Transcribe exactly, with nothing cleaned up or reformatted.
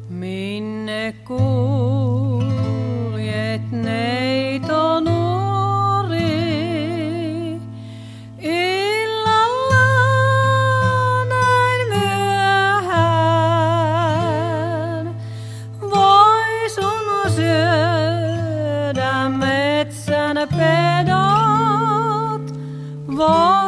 Minne kuljet, neito nuori, illalla näin myöhään? Voi sun syödä metsän pedot, voi